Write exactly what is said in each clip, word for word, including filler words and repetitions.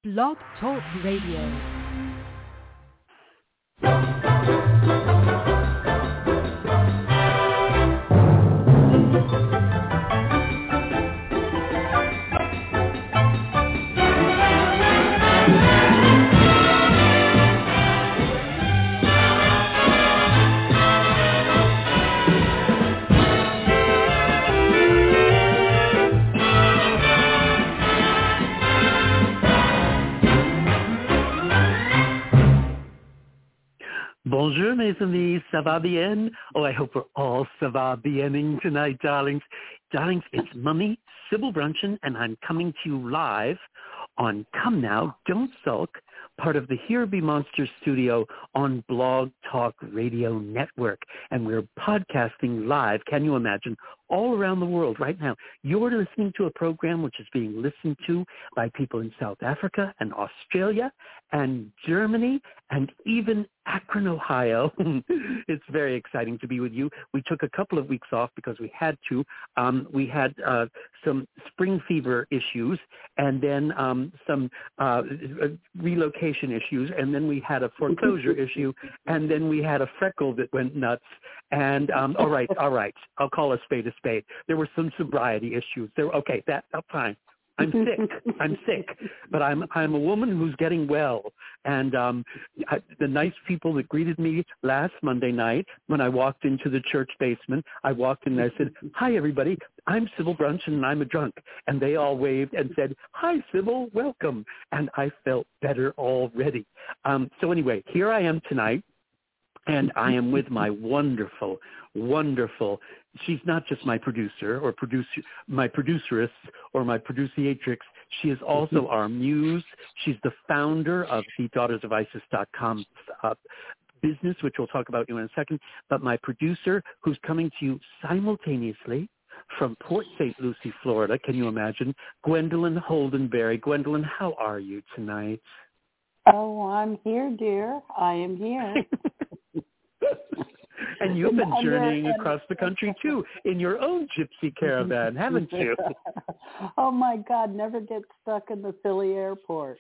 Blog Talk Radio. Bonjour, mes amis. Ça va bien? Oh, I hope we're all ça va biening tonight, darlings. Darlings, it's Mummy, Sybil Bruncheon, and I'm coming to you live on Come Now, Don't Sulk, part of the Here Be Monsters studio on Blog Talk Radio Network. And we're podcasting live, can you imagine, all around the world right now. You're listening to a program which is being listened to by people in South Africa and Australia and Germany and even Akron, Ohio. It's very exciting to be with you. We took a couple of weeks off because we had to. Um, we had uh, some spring fever issues and then um, some uh, relocation issues, and then we had a foreclosure issue, and then we had a freckle that went nuts. And um, all right, all right, I'll call a spade a spade. There were some sobriety issues. There, okay, that oh, fine. I'm sick. I'm sick, but I'm I'm a woman who's getting well. And um, I, the nice people that greeted me last Monday night when I walked into the church basement, I walked in and I said, "Hi, everybody. I'm Sybil Bruncheon and I'm a drunk." And they all waved and said, "Hi, Sybil. Welcome." And I felt better already. Um, so anyway, here I am tonight. And I am with my wonderful, wonderful, she's not just my producer or producer, my produceress or my produciatrix. She is also our muse. She's the founder of the daughters of isis dot com uh, business, which we'll talk about in a second. But my producer, who's coming to you simultaneously from Port Saint Lucie, Florida. Can you imagine? Gwendolyn Holdenberry. Gwendolyn, how are you tonight? Oh, I'm here, dear. I am here. And you've been journeying across the country, too, in your own gypsy caravan, haven't you? Oh, my God, never get stuck in the Philly airport.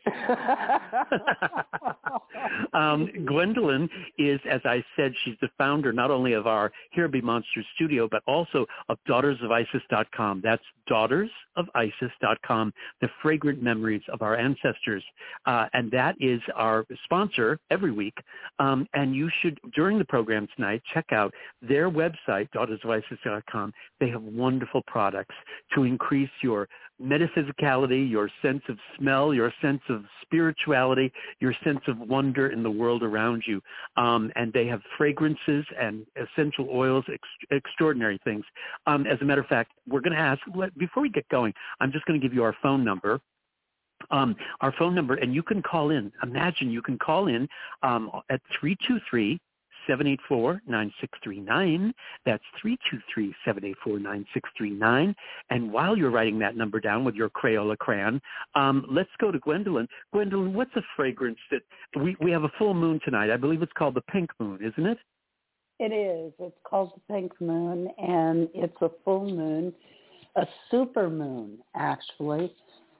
um, Gwendolyn is, as I said, she's the founder not only of our Here Be Monsters studio, but also of daughters of isis dot com. That's daughters of isis dot com, the fragrant memories of our ancestors. Uh, and that is our sponsor every week. Um, and you should, during the program tonight, check out their website, daughters of isis dot com. They have wonderful products to increase your metaphysicality, your sense of smell, your sense of spirituality, your sense of wonder in the world around you. Um, and they have fragrances and essential oils, ex- extraordinary things. Um, as a matter of fact, we're going to ask, before we get going, I'm just going to give you our phone number. Um, our phone number, and you can call in. Imagine you can call in um, at three two three, seven eight four, nine six three nine. That's three two three, seven eight four, nine six three nine. And while you're writing that number down with your Crayola crayon, um, let's go to Gwendolyn. Gwendolyn, what's a fragrance that we, we have a full moon tonight? I believe it's called the pink moon, isn't it? It is. It's called the pink moon, and it's a full moon, a super moon, actually.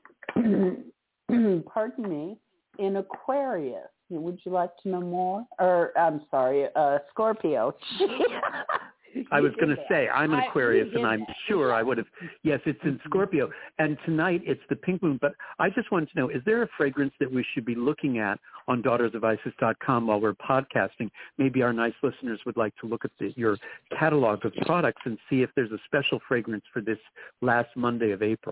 Pardon me, in Aquarius. Would you like to know more? Or, I'm sorry, uh, Scorpio. I was going to say, I'm an Aquarius, I, and I'm sure I would have. Yes, it's in Scorpio. And tonight it's the pink moon. But I just wanted to know, is there a fragrance that we should be looking at on daughters of isis dot com while we're podcasting? Maybe our nice listeners would like to look at the, your catalog of products and see if there's a special fragrance for this last Monday of April.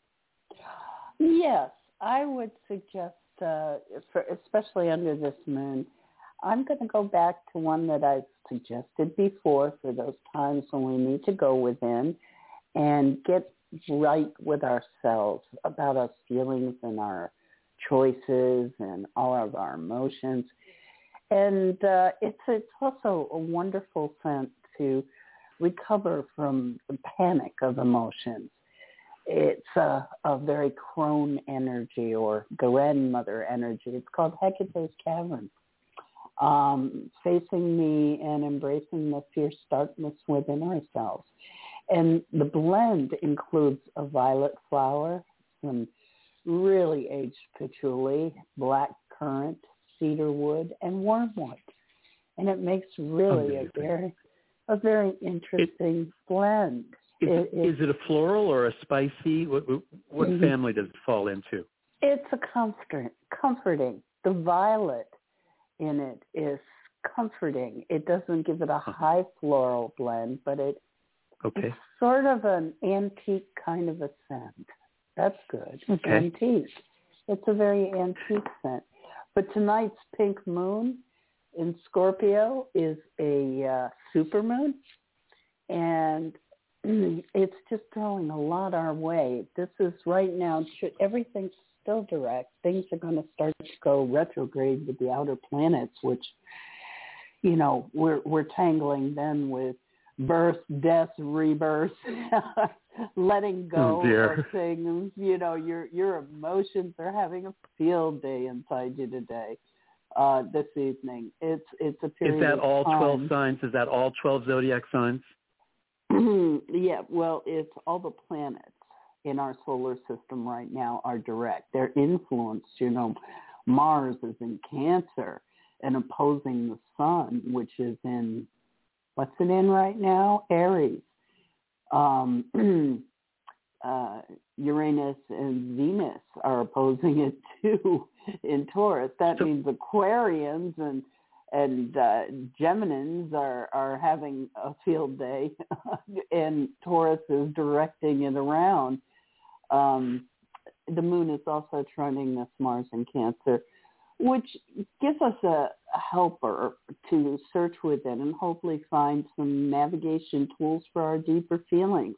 Yes, I would suggest, uh, for, especially under this moon, I'm going to go back to one that I've suggested before for those times when we need to go within and get right with ourselves about our feelings and our choices and all of our emotions. And uh, it's, it's also a wonderful scent to recover from the panic of emotions. It's a, a very crone energy or grandmother energy. It's called Hecate's Cavern. Um, facing me and embracing the fierce darkness within ourselves. And the blend includes a violet flower, some really aged patchouli, black currant, cedarwood, and wormwood. And it makes really Amazing. a very a very interesting it, blend. Is it, it, is it a floral or a spicy? What, what mm-hmm. family does it fall into? It's a comfort, comforting. The violet in it is comforting. It doesn't give it a high floral blend, but it okay. it's sort of an antique kind of a scent. That's good. Okay. Antique. It's a very antique scent. But tonight's pink moon in Scorpio is a uh, supermoon, and it's just throwing a lot our way. This is right now, everything's still direct. Things are going to start to go retrograde with the outer planets, which, you know, we're we're tangling then with birth, death, rebirth, letting go oh of things. You know, your your emotions are having a field day inside you today. Uh, this evening, it's it's a period. Is that of all time. twelve signs? Is that all twelve zodiac signs? Yeah, well, it's all the planets in our solar system right now are direct. They're influenced. You know, Mars is in Cancer and opposing the Sun, which is in what's it in right now? Aries. Um, uh, Uranus and Venus are opposing it too in Taurus. That so, means Aquarians and and uh, Geminians are, are having a field day, and Taurus is directing it around. Um, the moon is also trining this Mars in Cancer, which gives us a helper to search within and hopefully find some navigation tools for our deeper feelings.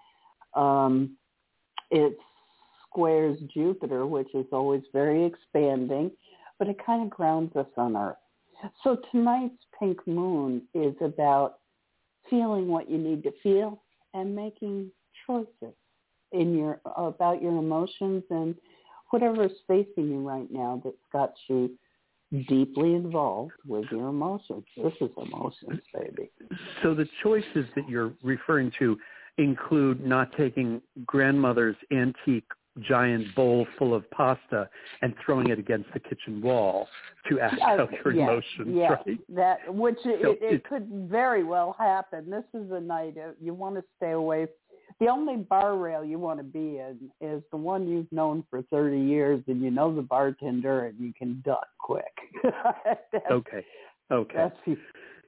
Um, it squares Jupiter, which is always very expanding, but it kind of grounds us on Earth. So tonight's pink moon is about feeling what you need to feel and making choices in your about your emotions and whatever is facing you right now that's got you deeply involved with your emotions. This is emotions, baby. So the choices that you're referring to include not taking grandmother's antique giant bowl full of pasta and throwing it against the kitchen wall to act uh, out your yes, emotions, yes, right? That, which it, so it, it could very well happen. This is a night uh, you want to stay away. The only bar rail you want to be in is the one you've known for thirty years and you know the bartender and you can duck quick. okay, okay. That's,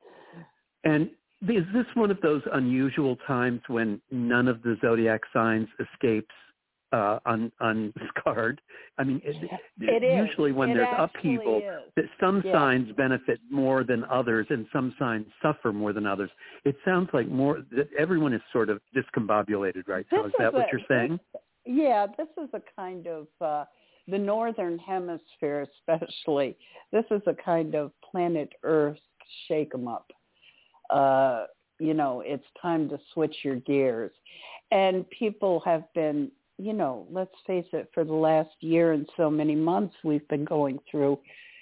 and is this one of those unusual times when none of the zodiac signs escapes uh, un, unscarred? I mean, it, it usually is. when it there's upheaval, that some yeah. signs benefit more than others and some signs suffer more than others. It sounds like more that everyone is sort of discombobulated right now. Is, is that a, what you're saying? This, yeah, this is a kind of, uh, the northern hemisphere especially, this is a kind of planet Earth shake 'em up. Uh, you know, it's time to switch your gears. And people have been, you know, let's face it, for the last year and so many months, we've been going through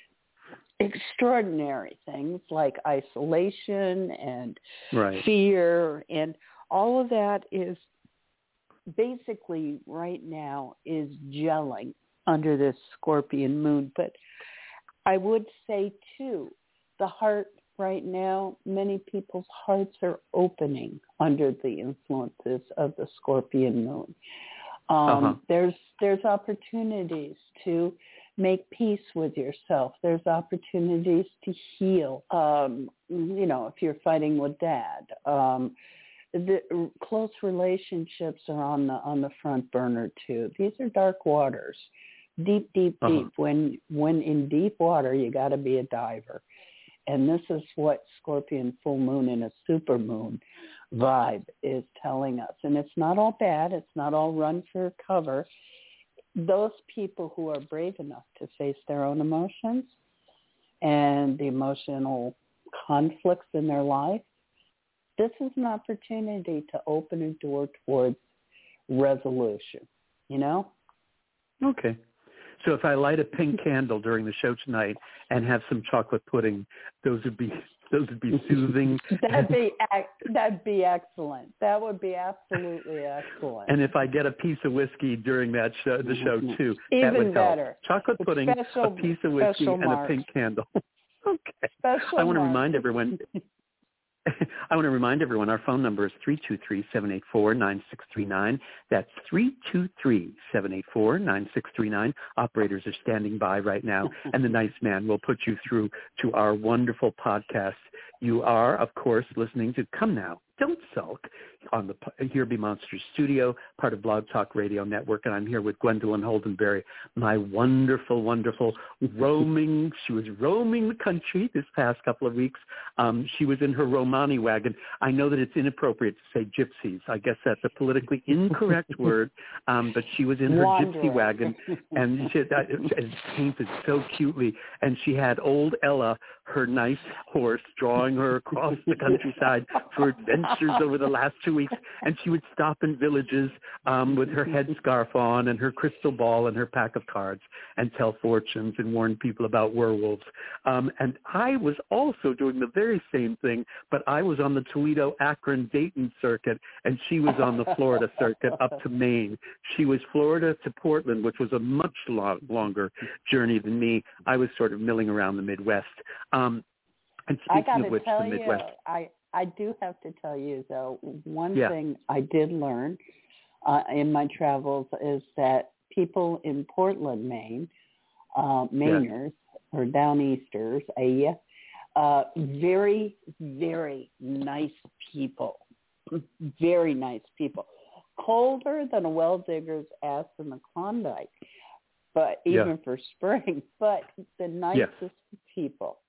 extraordinary things like isolation and right. fear. And all of that is basically right now is gelling under this Scorpion moon. But I would say, too, the heart right now, many people's hearts are opening under the influences of the Scorpion moon. Um, uh-huh. There's there's opportunities to make peace with yourself. There's opportunities to heal. Um, you know, if you're fighting with dad, um, the close relationships are on the on the front burner too. These are dark waters, deep, deep, uh-huh. deep. When when in deep water, you got to be a diver. And this is what Scorpion full moon and a super moon vibe is telling us. And it's not all bad. It's not all run for cover. Those people who are brave enough to face their own emotions and the emotional conflicts in their life, this is an opportunity to open a door towards resolution, you know? Okay. So if I light a pink candle during the show tonight and have some chocolate pudding, those would be Those would be soothing. That'd be that'd be excellent. That would be absolutely excellent. And if I get a piece of whiskey during that show, the show too, even that would better. help. Chocolate pudding, special, a piece of whiskey, and mark. a pink candle. Okay. Special I want to mark. remind everyone. I want to remind everyone our phone number is three two three, seven eight four, nine six three nine. That's three two three, seven eight four, nine six three nine. Operators are standing by right now, and the nice man will put you through to our wonderful podcast. You are, of course, listening to Come Now, Don't Sulk on the Here Be Monsters studio, part of Blog Talk Radio Network, and I'm here with Gwendolyn Holdenberry, my wonderful, wonderful roaming. She was roaming the country this past couple of weeks. Um, she was in her Romani wagon. I know that it's inappropriate to say gypsies. I guess that's a politically incorrect word, um, but she was in her Wandering. gypsy wagon, and she, uh, it's painted so cutely, and she had old Ella, her nice horse, drawing her across the countryside for adventures over the last two weeks, and she would stop in villages um, with her headscarf on and her crystal ball and her pack of cards and tell fortunes and warn people about werewolves. Um, and I was also doing the very same thing, but I was on the Toledo, Akron, Dayton circuit, and she was on the Florida circuit up to Maine. She was Florida to Portland, which was a much long, longer journey than me. I was sort of milling around the Midwest. Um, and I speaking got of which, to tell the you, Midwest. I, I do have to tell you, though, one Yeah. thing I did learn uh, in my travels is that people in Portland, Maine, uh, Mainers, or Downeasters, uh, uh, very, very nice people. Very nice people. Colder than a well-digger's ass in the Klondike, but even Yeah. for spring, but the nicest Yes. people.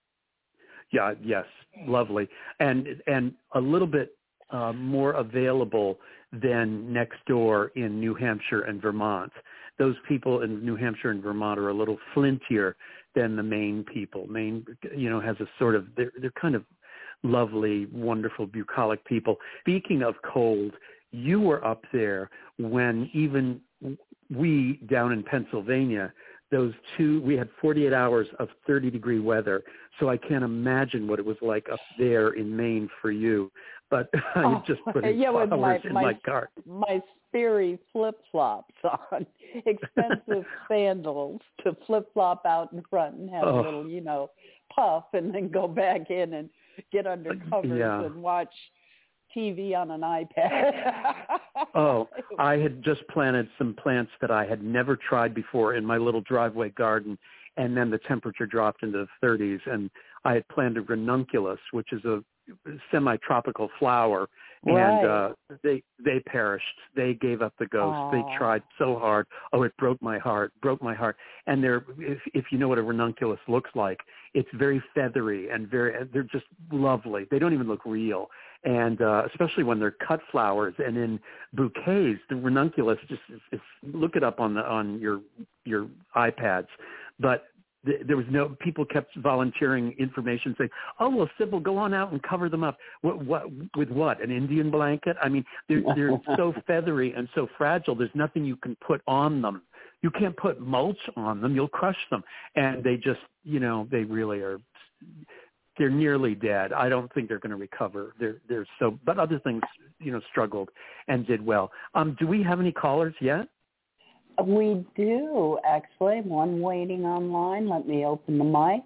Yeah, yes, lovely, and and a little bit uh, more available than next door in New Hampshire and Vermont. Those people in New Hampshire and Vermont are a little flintier than the Maine people. Maine, you know, has a sort of they're they're kind of lovely, wonderful, bucolic people. Speaking of cold, you were up there when even we down in Pennsylvania, those two, we had forty-eight hours of thirty degree weather. So I can't imagine what it was like up there in Maine for you. But I Oh, just put in yeah, with flowers my, in my, my cart. My Sperry flip-flops on, expensive sandals to flip-flop out in front and have Oh. a little, you know, puff and then go back in and get under covers Yeah. and watch T V on an iPad. Oh, I had just planted some plants that I had never tried before in my little driveway garden, and then the temperature dropped into the thirties, and I had planted ranunculus, which is a semi-tropical flower, and Right. uh, they they perished. They gave up the ghost. Aww. They tried so hard. Oh, it broke my heart, broke my heart. And they're, if, if you know what a ranunculus looks like, it's very feathery and very, they're just lovely. They don't even look real. And uh, especially when they're cut flowers and in bouquets, the ranunculus just is, is, look it up on the on your your iPads. But th- there was no people kept volunteering information saying, "Oh well, Sybil, go on out and cover them up." What, what with what? An Indian blanket? I mean, they're they're so feathery and so fragile. There's nothing you can put on them. You can't put mulch on them. You'll crush them. And they just, you know, they really are. They're nearly dead. I don't think they're going to recover. They're they're so, but other things, you know, struggled and did well. Um, do we have any callers yet? We do, actually. One waiting online. Let me open the mic.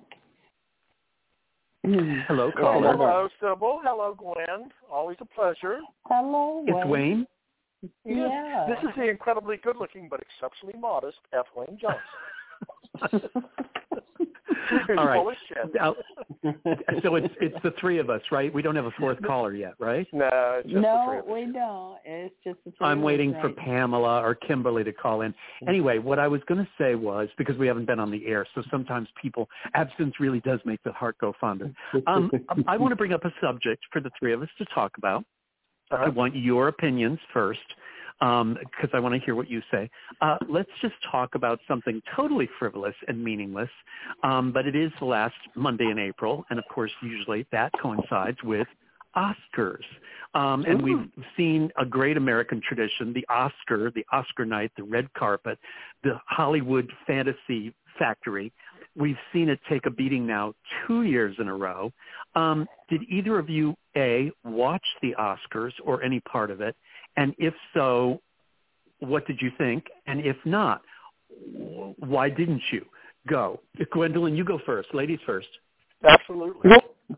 Hello, caller. Hello, Sybil. Hello, Gwen. Always a pleasure. Hello, It's Wayne. Yes, Yeah. This is the incredibly good-looking but exceptionally modest F. Wayne Johnson. All right. Full of shit. Now, so it's it's the three of us, right? We don't have a fourth caller yet, right? No, it's just the three No, of us. we don't. It's just the three I'm of us waiting right for now. Pamela or Kimberly to call in. Anyway, what I was going to say was, because we haven't been on the air, so sometimes people, absence really does make the heart go fonder. Um, I want to bring up a subject for the three of us to talk about. I want your opinions first, because um, I want to hear what you say. Uh, let's just talk about something totally frivolous and meaningless, um, but it is the last Monday in April, and of course, usually that coincides with Oscars. Um, and we've seen a great American tradition, the Oscar, the Oscar night, the red carpet, the Hollywood fantasy factory. We've seen it take a beating now two years in a row. Um, did either of you, A, watch the Oscars or any part of it? And if so, what did you think? And if not, why didn't you? Go. Gwendolyn, you go first. Ladies first. Absolutely.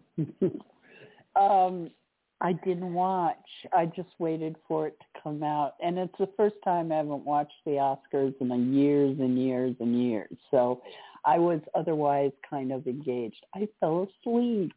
um, I didn't watch. I just waited for it to come out. And it's the first time I haven't watched the Oscars in years and years and years. So I was otherwise kind of engaged. I fell asleep.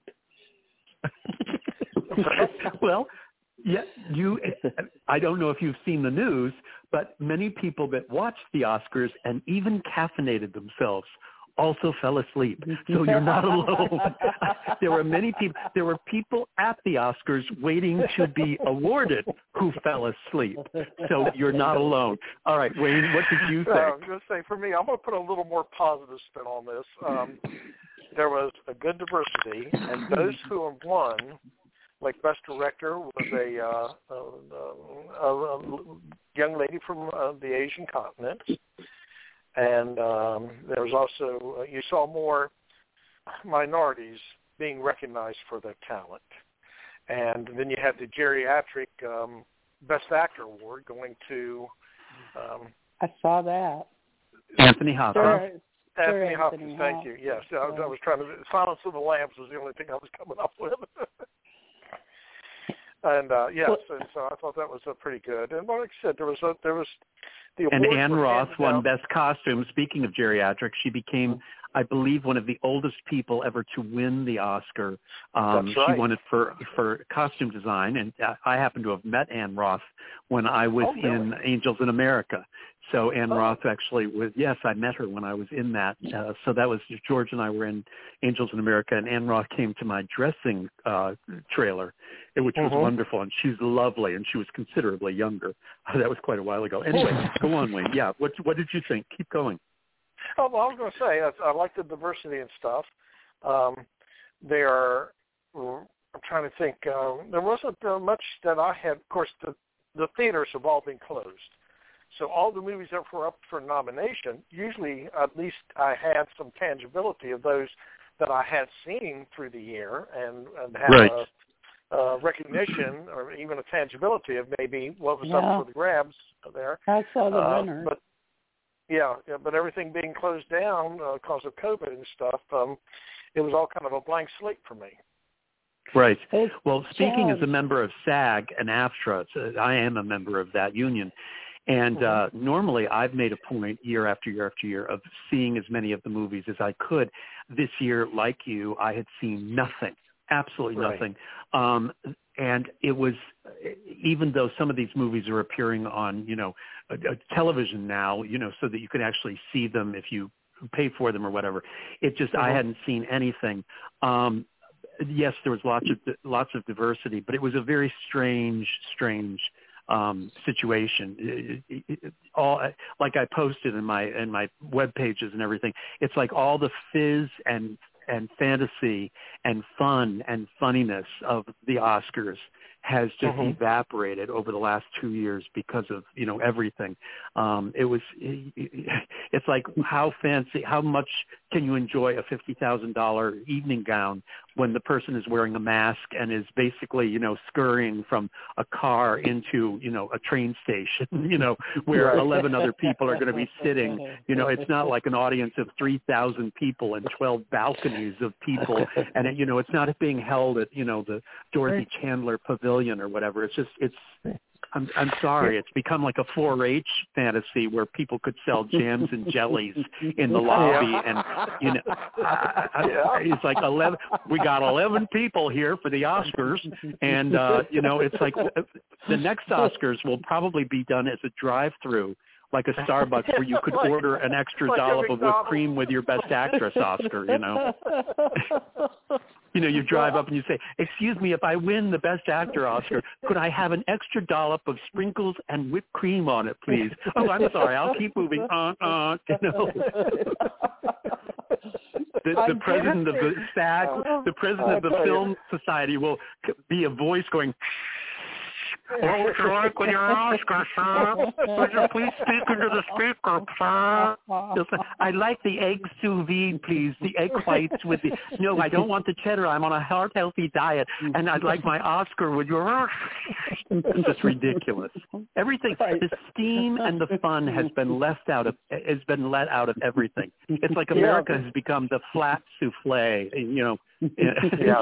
Well, yeah, you. I don't know if you've seen the news, but many people that watched the Oscars and even caffeinated themselves also fell asleep. So you're not alone. There were many people. There were people at the Oscars waiting to be awarded who fell asleep. So you're not alone. All right, Wayne, what did you think? Uh, I'm going to say, for me, I'm going to put a little more positive spin on this. Um, there was a good diversity, and those who have won, like Best Director, was a, uh, a, a, a young lady from uh, the Asian continent. And um, there was also, uh, you saw more minorities being recognized for their talent. And then you had the geriatric um, Best Actor award going to... Um, I saw that. Anthony Hopkins. Sure. Anthony sure, Hopkins, Anthony thank Hopkins. you. Yes, I was, I was trying to... Silence of the Lambs was the only thing I was coming up with. And uh, yes, and so I thought that was uh, pretty good. And like I said, there was a, there was the and awards Anne were Roth handed won out. Best Costume. Speaking of geriatric, she became, I believe, one of the oldest people ever to win the Oscar. Um, That's right. She won it for for costume design, and I happen to have met Anne Roth when I was Oh, really? in Angels in America. So Anne Oh. Roth actually was, yes, I met her when I was in that. Uh, so that was, George and I were in Angels in America, and Anne Roth came to my dressing uh, trailer, which was Mhm. wonderful. And she's lovely, and she was considerably younger. That was quite a while ago. Anyway, go on, Wayne. Yeah, what, what did you think? Keep going. Oh, well, I was going to say, I, I like the diversity and stuff. Um, they are, I'm trying to think, uh, there wasn't uh, much that I had. Of course, the, the theaters have all been closed. So all the movies that were up for nomination, usually at least I had some tangibility of those that I had seen through the year and, and had Right. a, a recognition or even a tangibility of maybe what was Yeah. up for the grabs there. I saw the Uh, winner. But yeah, yeah, but everything being closed down uh, because of COVID and stuff, um, it was all kind of a blank slate for me. Right. It's Well, speaking as a challenge. member of SAG and AFTRA, so I am a member of that union. And uh, normally I've made a point year after year after year of seeing as many of the movies as I could. This year, like you, I had seen nothing, absolutely Right. nothing. Um, and it was, even though some of these movies are appearing on, you know, a, a television now, you know, so that you can actually see them if you pay for them or whatever, it just, I Mhm. hadn't seen anything. Um, yes, there was lots of lots of diversity, but it was a very strange, strange um, situation. It, it, it, all like I posted in my in my web pages and everything. It's like all the fizz and and fantasy and fun and funniness of the Oscars has just Mhm. evaporated over the last two years because of, you know, everything. Um, it was, it's like how fancy, how much can you enjoy a fifty thousand dollars evening gown when the person is wearing a mask and is basically, you know, scurrying from a car into, you know, a train station, you know, where Right. eleven other people are going to be sitting. You know, it's not like an audience of three thousand people and twelve balconies of people. And, it, you know, it's not being held at, you know, the Dorothy Chandler Pavilion or whatever. It's just, it's, I'm, I'm sorry. It's become like a four H fantasy where people could sell jams and jellies in the lobby. And, you know, I, I, it's like eleven, we got eleven people here for the Oscars. And, uh, you know, it's like the next Oscars will probably be done as a drive-through, like a Starbucks where you could Like- order an extra like a dollop of whipped McDonald's. cream with your Best Actress Oscar, you know. You know, you drive up and you say, excuse me, if I win the Best Actor Oscar, could I have an extra dollop of sprinkles and whipped cream on it, please? Oh, I'm sorry. I'll keep moving. Uh, uh, you know. The, the president of the SAG, the president of the Film Society will be a voice going, What would you like with your Oscar, sir? Would you please speak into the speaker, sir? I like the egg sous vide, please. The egg whites with the... No, I don't want the cheddar. I'm on a heart-healthy diet, and I'd like my Oscar with your... It's just ridiculous. Everything, the steam and the fun has been left out of, has been let out of everything. It's like America yeah. has become the flat souffle, you know. Yeah.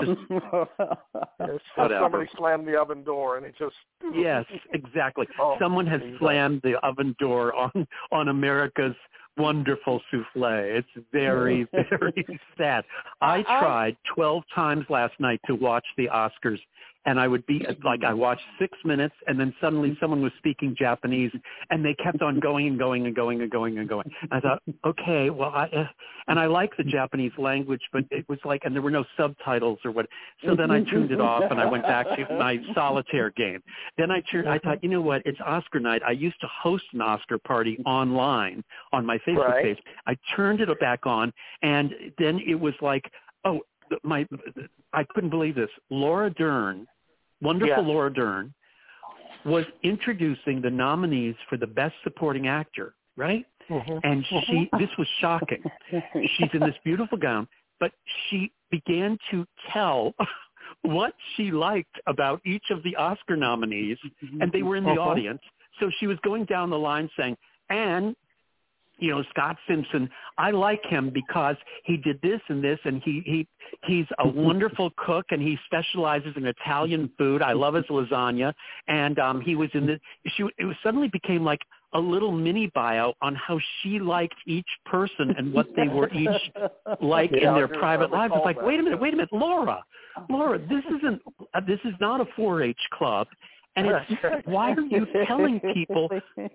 Just, somebody slammed the oven door, and it just... Yes, exactly. Oh, Someone has slammed the oven door on, on America's wonderful souffle. It's very, very sad. I tried twelve times last night to watch the Oscars, and I would be like, I watched six minutes, and then suddenly someone was speaking Japanese, and they kept on going and going and going and going and going. I thought, okay, well, I, uh, and I like the Japanese language, but it was like, and there were no subtitles or what. So then I tuned it off, and I went back to my solitaire game. Then I turned, I thought, you know what? It's Oscar night. I used to host an Oscar party online on my Facebook right. page. I turned it back on, and then it was like, oh, my, I couldn't believe this. Laura Dern, wonderful yes. Laura Dern, was introducing the nominees for the Best Supporting Actor, right? Mm-hmm. And she, this was shocking. She's in this beautiful gown, but she began to tell what she liked about each of the Oscar nominees, and they were in the uh-huh. audience. So she was going down the line saying, and, you know, Scott Simpson, I like him because he did this and this, and he, he he's a wonderful cook, and he specializes in Italian food. I love his lasagna. And um, he was in the – she it was suddenly became like a little mini bio on how she liked each person and what they were each like yeah, in their private lives. It's like, wait a minute, wait a minute, Laura, Laura, this isn't uh, this is not a four H club. And it's, why are you telling people?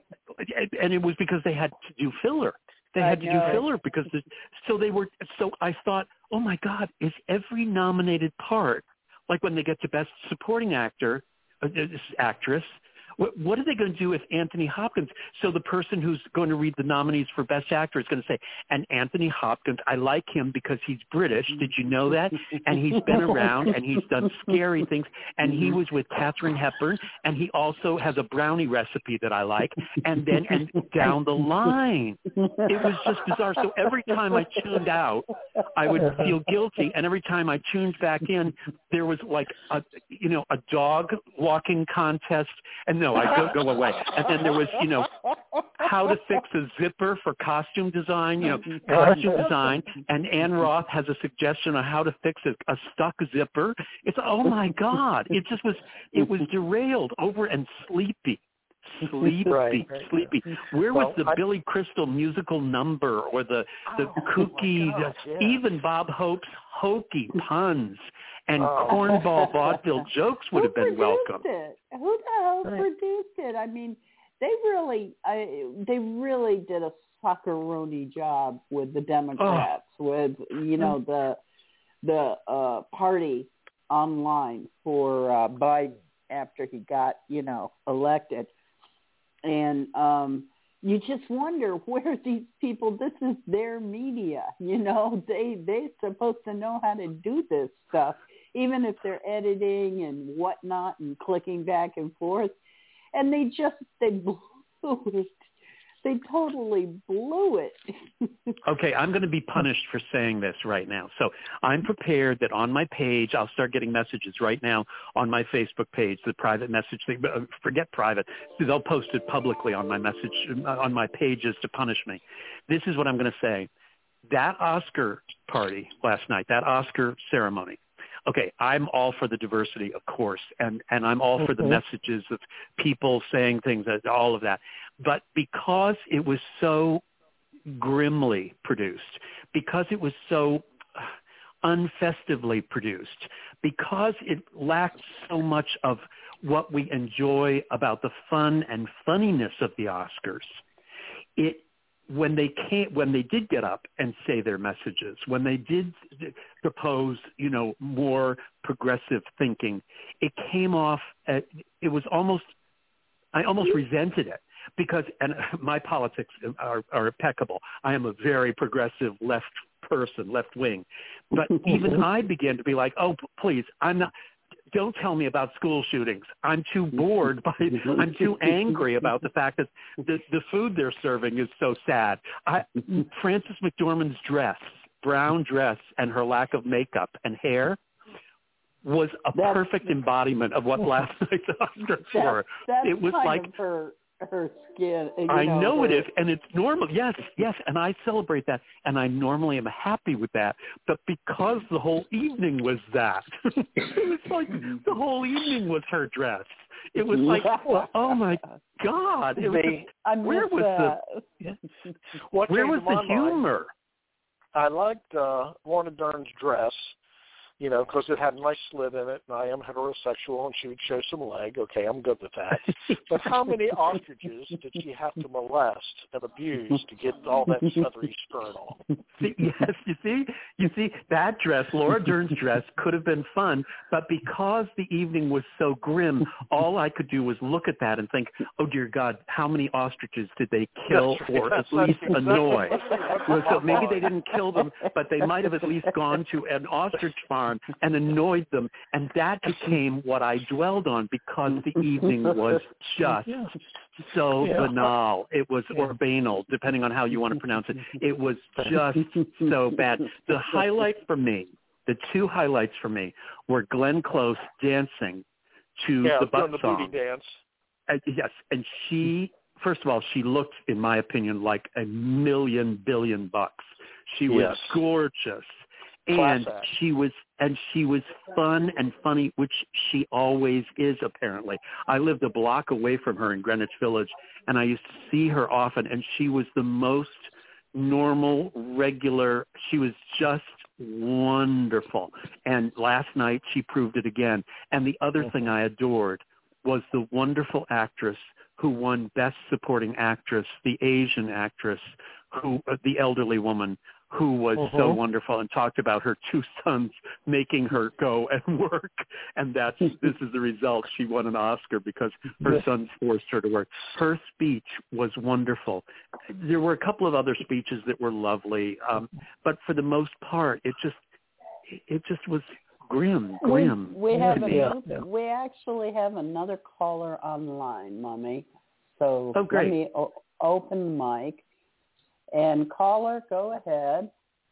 And it was because they had to do filler. They had to do filler because, the, so they were, so I thought, oh my God, is every nominated part, like when they get to Best Supporting Actor, uh, actress, what, what are they going to do with Anthony Hopkins? So the person who's going to read the nominees for Best Actor is going to say, and Anthony Hopkins, I like him because he's British. Did you know that? And he's been around, and he's done scary things. And he was with Katharine Hepburn, and he also has a brownie recipe that I like. And then and down the line, it was just bizarre. So every time I tuned out, I would feel guilty. And every time I tuned back in, there was like a, you know, a dog walking contest. And no, I don't go away. And then there was, you know, how to fix a zipper for costume design, you know, costume design. And Ann Roth has a suggestion on how to fix a, a stuck zipper. It's, oh my God. It just was, it was derailed over and sleepy. Sleepy, right, right, sleepy. Where well, was the I, Billy Crystal musical number or the, the oh, kooky, oh gosh, yeah. even Bob Hope's hokey puns and oh. cornball vaudeville jokes would have been welcome. It? Who the hell right. produced it? I mean, they really, I, they really did a suckeroni job with the Democrats, oh. with, you know, the the uh, party online for uh, Biden after he got, you know, elected. And um, you just wonder where these people, this is their media, you know, they, they're supposed to know how to do this stuff, even if they're editing and whatnot and clicking back and forth. And they just, they blew it. They totally blew it. Okay, I'm going to be punished for saying this right now. So I'm prepared that on my page, I'll start getting messages right now on my Facebook page, the private message thing. Forget private. They'll post it publicly on my message, on my pages to punish me. This is what I'm going to say. That Oscar party last night, that Oscar ceremony, okay, I'm all for the diversity, of course, and, and I'm all for the messages of people saying things, all of that. But because it was so grimly produced, because it was so unfestively produced, because it lacked so much of what we enjoy about the fun and funniness of the Oscars, it when they came, when they did get up and say their messages, when they did propose, you know, more progressive thinking, it came off, at, it was almost, I almost resented it because, and my politics are, are impeccable. I am a very progressive left person, left wing. But even I began to be like, oh, please, I'm not, don't tell me about school shootings. I'm too bored by I'm too angry about the fact that the, the food they're serving is so sad. I, Frances McDormand's dress, brown dress, and her lack of makeup and hair was a that's, perfect embodiment of what last night's Oscars were. That's it was kind like of her her skin. You I know, know it her... is, and it's normal. Yes, yes, and I celebrate that, and I normally am happy with that. But because the whole evening was that, it was like the whole evening was her dress. It was like, oh my God! It was the, just, I where was that. the what where was the mind, humor? I liked uh, Lorna Dern's dress. You know, because it had a nice slit in it, and I am heterosexual, and she would show some leg. Okay, I'm good with that. But how many ostriches did she have to molest and abuse to get all that feathery skirt on? See, yes, you see, you see that dress, Laura Dern's dress, could have been fun, but because the evening was so grim, all I could do was look at that and think, oh dear God, how many ostriches did they kill That's or right. at least That's annoy? exactly So maybe they didn't kill them, but they might have at least gone to an ostrich farm and annoyed them, and that became what I dwelled on because the evening was just so yeah. banal. It was or banal, depending on how you want to pronounce it. It was just so bad. The highlight for me, the two highlights for me, were Glenn Close dancing to yeah, the butt the song. booty dance. Uh, yes, and she, first of all, she looked, in my opinion, like a million billion bucks. She was yes. gorgeous. Class And act. she was, and she was fun and funny, which she always is. Apparently, I lived a block away from her in Greenwich Village, and I used to see her often. And she was the most normal, regular. She was just wonderful. And last night she proved it again. And the other mm-hmm. thing I adored was the wonderful actress who won Best Supporting Actress, the Asian actress, who uh, the elderly woman. who was uh-huh. so wonderful and talked about her two sons making her go and work. And that's, this is the result. She won an Oscar because her sons forced her to work. Her speech was wonderful. There were a couple of other speeches that were lovely. Um, but for the most part, it just, it just was grim, grim. We, we have yeah. another, yeah. we actually have another caller online, Mommy. So oh, great. let me o- open the mic. And caller, go ahead.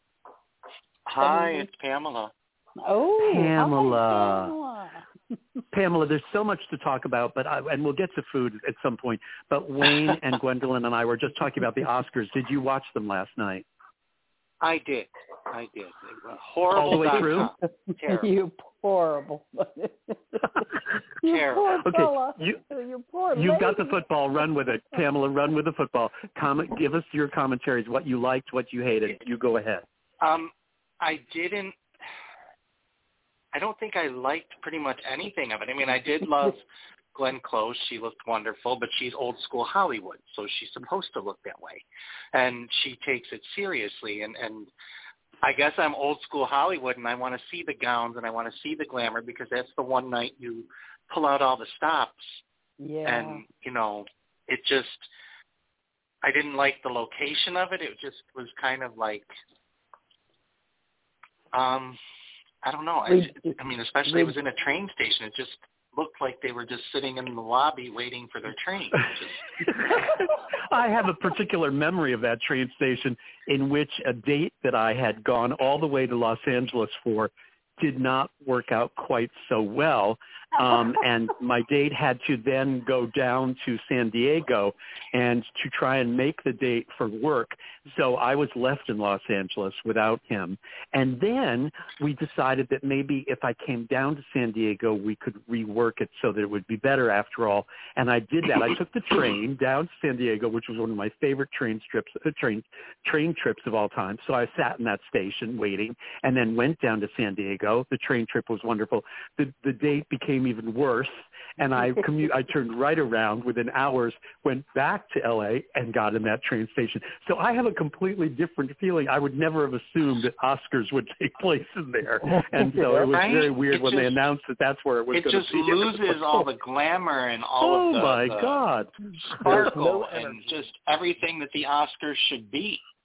Hi, it's Pamela. Oh, Pamela. Hi, Pamela. Pamela, there's so much to talk about, but I, and we'll get to food at some point. But Wayne and Gwendolyn and I were just talking about the Oscars. Did you watch them last night? I did. I did. They were horrible. All the way through? Terrible. You horrible. you Terrible. poor okay, fella. you, you poor you've lady. got the football. Run with it. Pamela, run with the football. Comment, give us your commentaries, what you liked, what you hated. You go ahead. Um, I didn't, I don't think I liked pretty much anything of it. I mean, I did love Glenn Close. She looked wonderful, but she's old school Hollywood, so she's supposed to look that way. And she takes it seriously. And, and I guess I'm old school Hollywood, and I want to see the gowns and I want to see the glamour because that's the one night you pull out all the stops. Yeah. And, you know, it just, I didn't like the location of it. It just was kind of like, um, I don't know. I, I mean, especially it was in a train station. It just looked like they were just sitting in the lobby waiting for their train. Just... I have a particular memory of that train station in which a date that I had gone all the way to Los Angeles for did not work out quite so well. Um, and my date had to then go down to San Diego and to try and make the date for work. So I was left in Los Angeles without him. And then we decided that maybe if I came down to San Diego, we could rework it so that it would be better after all. And I did that. I took the train down to San Diego, which was one of my favorite train trips, uh, train, train trips of all time. So I sat in that station waiting and then went down to San Diego. The train trip was wonderful. The, the date became even worse, and I commu- I turned right around within hours, went back to L A, and got in that train station. So I have a completely different feeling. I would never have assumed that Oscars would take place in there, and so it was right? very weird it when just, they announced that that's where it was going to be. It just loses all the glamour and all oh of the, my the God. sparkle no and just everything that the Oscars should be.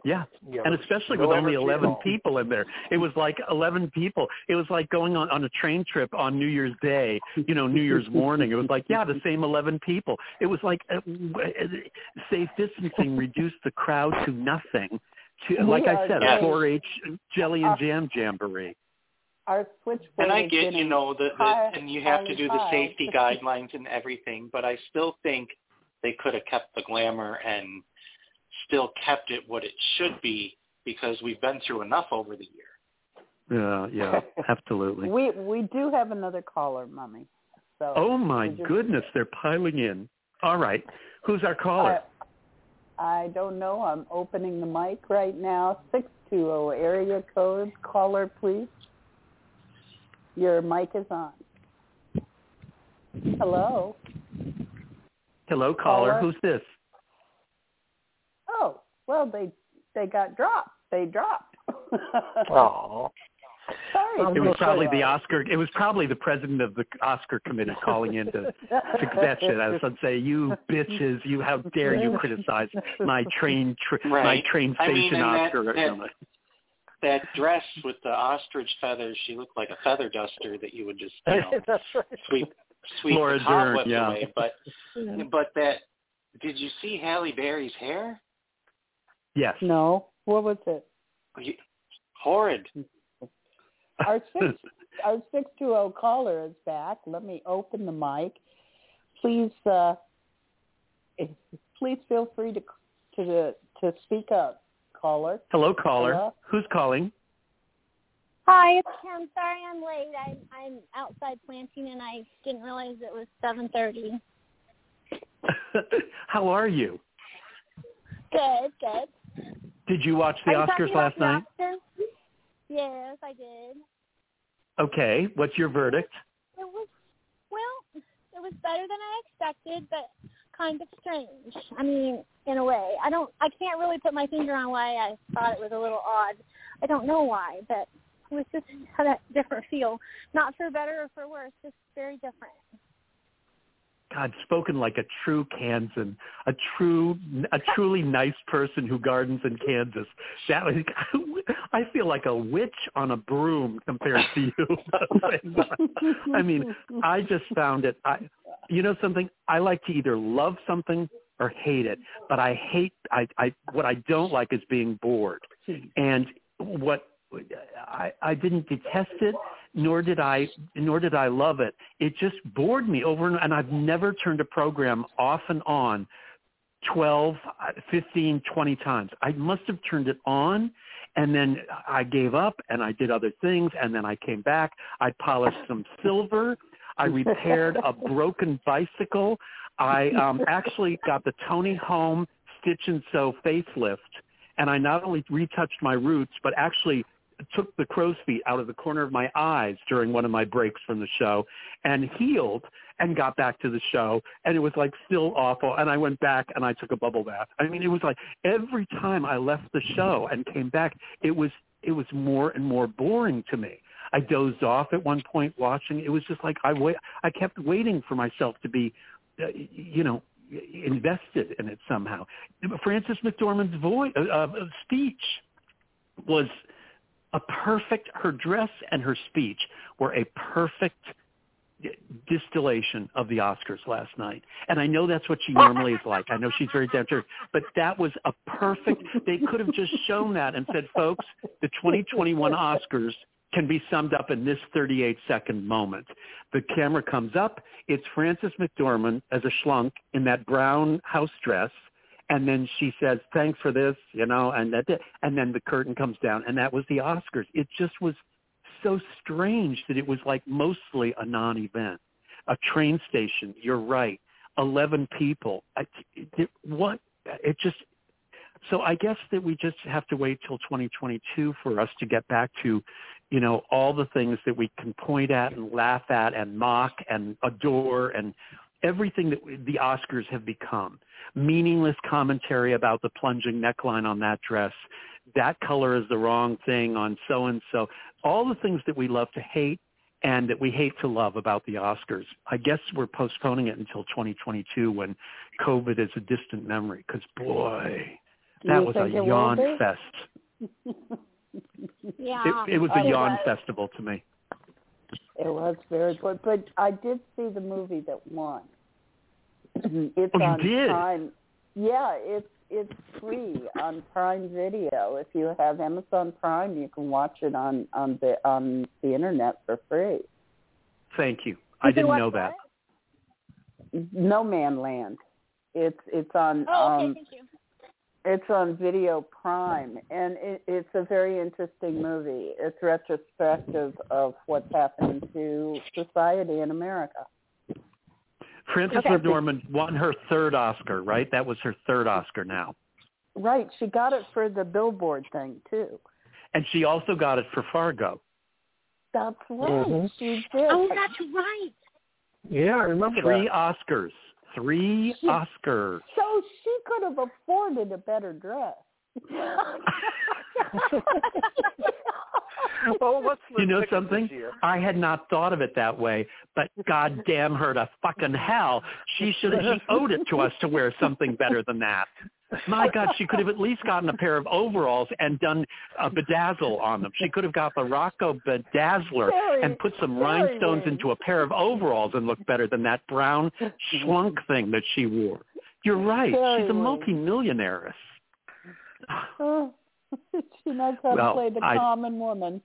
Yeah, Yeah, and but especially we'll with never only see it eleven all. people in there. It was like eleven people. It was like going on, on a train trip on New Year's Day, you know, New Year's morning. It was like, yeah, the same eleven people. It was like uh, safe distancing reduced the crowd to nothing. To, like I said, a four H jelly and jam jamboree. Our switchboard And I is get, getting you know, the, the high- and you have to do the high. safety guidelines and everything, but I still think they could have kept the glamour and still kept it what it should be, because we've been through enough over the year. Yeah, yeah, absolutely. We we do have another caller, Mummy. So Oh my just, goodness, they're piling in. All right, who's our caller? I, I don't know. I'm opening the mic right now. six two zero area code. Caller, please. Your mic is on. Hello. Hello, caller. caller. Who's this? Oh, well, they they got dropped. They dropped. Oh. Sorry. It was probably the Oscar. It was probably the president of the Oscar committee calling in to, to vetch it. I was going to say, "You bitches! You how dare you criticize my train tra- Right. my train I station mean, and Oscar?" that, that, that dress with the ostrich feathers, she looked like a feather duster that you would just, you know, That's right. sweep sweep Laura the cobwebs Dern, yeah. away. But but that, did you see Halle Berry's hair? Yes. No. What was it? Horrid. Our six our six two zero caller is back. Let me open the mic. Please, uh, please feel free to to to speak up, caller. Hello, caller. Hello? Who's calling? Hi, it's Kim. Sorry I'm late. I, I'm outside planting, and I didn't realize it was seven thirty. How are you? Good, good. Did you watch the Are you Oscars talking last about night? the Oscars? Yes, I did. Okay. What's your verdict? It was, well, it was better than I expected, but kind of strange. I mean, in a way. I don't, I can't really put my finger on why I thought it was a little odd. I don't know why, but it was just had a different feel. Not for better or for worse, just very different. God, spoken like a true Kansan, a true, a truly nice person who gardens in Kansas. That was, I feel like a witch on a broom compared to you. I mean, I just found it. I, you know something? I like to either love something or hate it, but I hate. I, I what I don't like is being bored. And what I, I didn't detest it. Nor did I, nor did I love it. It just bored me over, and, and I've never turned a program off and on twelve, fifteen, twenty times. I must have turned it on, and then I gave up, and I did other things, and then I came back. I polished some silver. I repaired a broken bicycle. I um, actually got the Tony Home Stitch and Sew facelift, and I not only retouched my roots, but actually took the crow's feet out of the corner of my eyes during one of my breaks from the show and healed and got back to the show. And it was like still awful. And I went back and I took a bubble bath. I mean, it was like every time I left the show and came back, it was, it was more and more boring to me. I dozed off at one point watching. It was just like I wait, I kept waiting for myself to be, uh, you know, invested in it somehow. Frances McDormand's voice, uh, uh, speech was a perfect, her dress and her speech were a perfect distillation of the Oscars last night. And I know that's what she normally is like. I know she's very down to earth, but that was a perfect, they could have just shown that and said, folks, the twenty twenty-one Oscars can be summed up in this thirty-eight second moment. The camera comes up, it's Frances McDormand as a schlunk in that brown house dress, and then she says, thanks for this, you know, and that, and then the curtain comes down, and that was the Oscars. It just was so strange that it was like mostly a non-event. A train station, you're right, eleven people. I, it, what? It just, so I guess that we just have to wait till twenty twenty-two for us to get back to, you know, all the things that we can point at and laugh at and mock and adore and everything that the Oscars have become. Meaningless commentary about the plunging neckline on that dress. That color is the wrong thing on so-and-so. All the things that we love to hate and that we hate to love about the Oscars. I guess we're postponing it until twenty twenty-two when COVID is a distant memory because, boy, That You was a think it yawn will be? fest. Yeah. It, it was I a did yawn that. festival to me. It was very good, but I did see the movie that won. It's Oh, you on did? Prime. Yeah, it's it's free on Prime Video. If you have Amazon Prime, you can watch it on on the on the internet for free. Thank you. I Did you didn't watch know that. what? No Man Land. It's it's on Oh, okay, um, thank you. it's on Video Prime, and it, it's a very interesting movie. It's retrospective of what's happening to society in America. Frances Okay. McDormand won her third Oscar, right? That was her third Oscar now. Right, she got it for the Billboard thing too. And she also got it for Fargo. That's right, Mhm. she did. Oh, that's right. Yeah, I remember Three that. Oscars. Three She- Oscars. So she could have afforded a better dress. Well, what's the You know ticket something? this year? I had not thought of it that way, but God damn her to fucking hell. She should have, she owed it to us to wear something better than that. My God, she could have at least gotten a pair of overalls and done a bedazzle on them. She could have got the Rocco Bedazzler Very, and put some very rhinestones weird. into a pair of overalls and looked better than that brown schlunk thing that she wore. You're right. Very She's a weird. multimillionaire. Oh, she knows how Well, to play the I- common woman.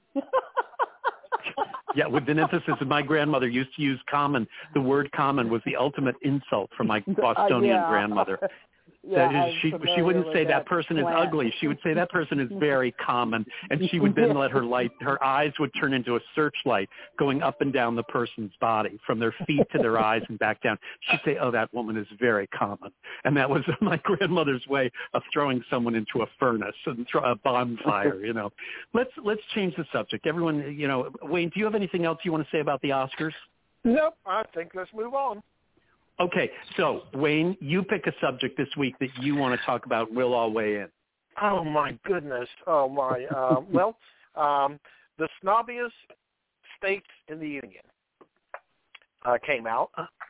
Yeah, with an emphasis. My grandmother used to use common. The word common was the ultimate insult for my Bostonian Uh, yeah. grandmother. Yeah, That is- I'm she familiar she wouldn't with say that, that person is slant. ugly. She would say that person is very common, and she would then let her light. Her eyes would turn into a searchlight going up and down the person's body, from their feet to their eyes and back down. She'd say, "Oh, that woman is very common," and that was my grandmother's way of throwing someone into a furnace and throw a bonfire. You know, let's let's change the subject. Everyone, you know, Wayne, do you have anything else you want to say about the Oscars? Nope. I think let's move on. Okay, so Wayne, you pick a subject this week that you want to talk about. We'll all weigh in. Oh my goodness. Oh my. Uh, well, um, the snobbiest states in the union uh, came out,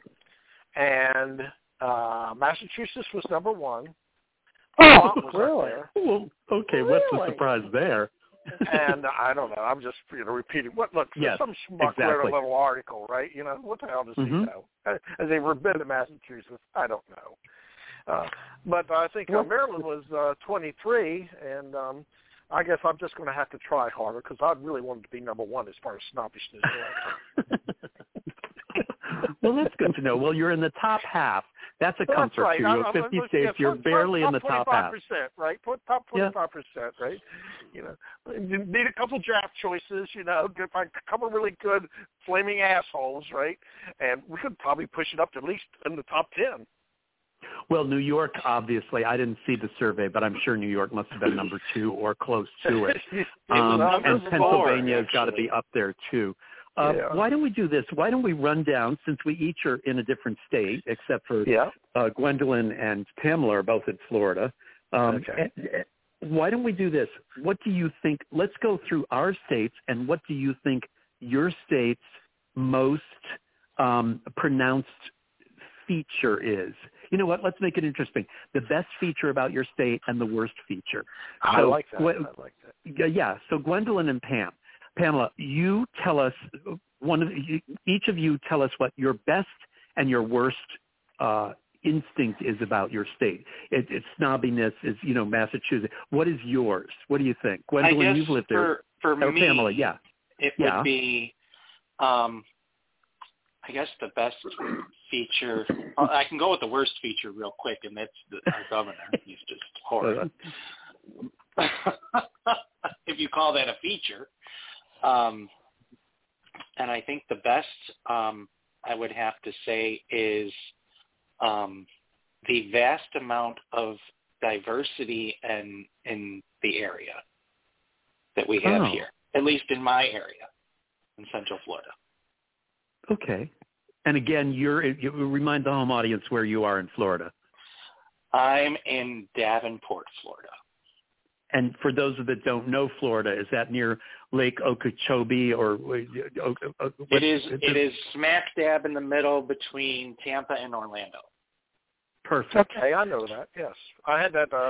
and uh, Massachusetts was number one. Vermont was up really? there. Well, okay, what's the Really? surprise there? And I don't know. I'm just you know repeating. What look? Yes, some schmuck exactly. wrote a little article, right? You know what the hell does Mhm. he know? As they were been in Massachusetts, I don't know. Uh, but I think uh, Well- Maryland was uh, twenty-three, and um, I guess I'm just going to have to try harder because I really wanted to be number one as far as snobbishness goes. Well, that's good to know. Well, you're in the top half. That's a Well, comfort that's right. to you. I- At I- fifty let's- states, yeah, you're top- barely in the top half. twenty-five percent, right? Put top twenty-five percent, right? You know, you need a couple draft choices. You know, get like a couple really good flaming assholes, right? And we could probably push it up to at least in the top ten. Well, New York, obviously, I didn't see the survey, but I'm sure New York must have been number two or close to it. It was Um, number and four, Pennsylvania has got to actually. be up there, too. Uh, Yeah. Why don't we do this? Why don't we run down, since we each are in a different state, except for Yeah. uh, Gwendolyn and Pamela are both in Florida. Um, Okay. and- and why don't we do this? What do you think? Let's go through our states, and what do you think your state's most um, pronounced feature is? You know what? Let's make it interesting. The best feature about your state and the worst feature. I So, like that. Gwen- I like that. yeah, yeah. So Gwendolyn and Pam. Pamela, you tell us, one of you, each of you tell us what your best and your worst uh, instinct is about your state. It, it's snobbiness, is you know Massachusetts. What is yours? What do you think, I Gwendolyn? guess You've lived there. for, for Or me, Pamela, yeah. it Yeah. would be, um, I guess the best feature. I can go with the worst feature real quick, and that's the, our governor. He's just horrible. If you call that a feature. Um, and I think the best, um, I would have to say, is um, the vast amount of diversity in, in the area that we have Oh. here, at least in my area in Central Florida. Okay. And again, you're you remind the home audience where you are in Florida. I'm in Davenport, Florida. And for those that don't know Florida, is that near Lake Okeechobee or? Uh, uh, It is. It is smack dab in the middle between Tampa and Orlando. Perfect. Okay, I know that. Yes, I had that uh, And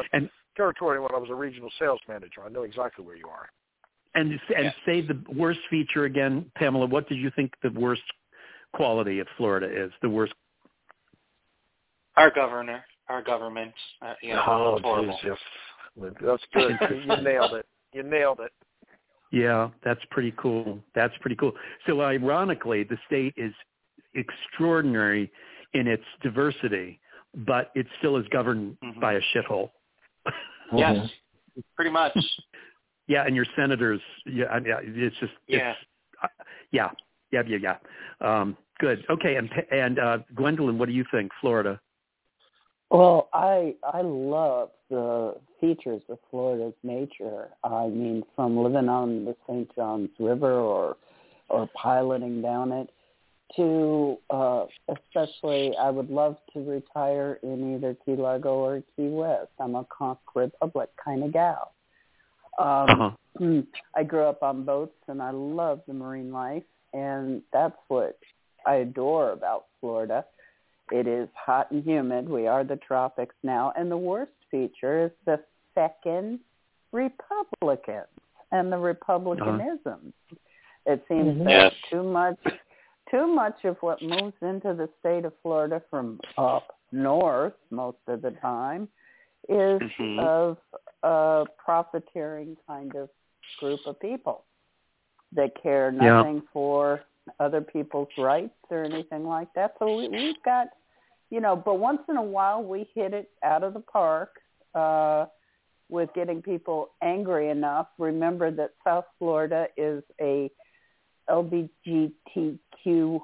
territory when I was a regional sales manager. I know exactly where you are. And and Yes. say the worst feature again, Pamela. What did you think the worst quality of Florida is? The worst. Our governor, our government. Uh, you know, Oh, it's horrible. geez, yes. That's good. You nailed it. You nailed it. Yeah, that's pretty cool. That's pretty cool. So ironically, the state is extraordinary in its diversity, but it still is governed Mm-hmm. by a shithole. Yes, pretty much. Yeah, and your senators, yeah, I mean, it's just, Yeah. it's, uh, yeah, yeah, yeah, yeah. Um, good. Okay, and and uh, Gwendolyn, what do you think, Florida? Well, I I love the features of Florida's nature. I mean, from living on the Saint Johns River or or piloting down it to uh, especially, I would love to retire in either Key Largo or Key West. I'm a Conch Republic kind of gal. Um, Uh-huh. I grew up on boats, and I love the marine life, and that's what I adore about Florida. It is hot and humid. We are the tropics now. And the worst feature is the feckin' Republicans and the Republicanism. Uh-huh. It seems mm-hmm. that yes. too much too much of what moves into the state of Florida from up north most of the time is mm-hmm. of a profiteering kind of group of people that care nothing yeah. for other people's rights or anything like that. So we, we've got, you know, but once in a while we hit it out of the park uh, with getting people angry enough. Remember that South Florida is a L G B T Q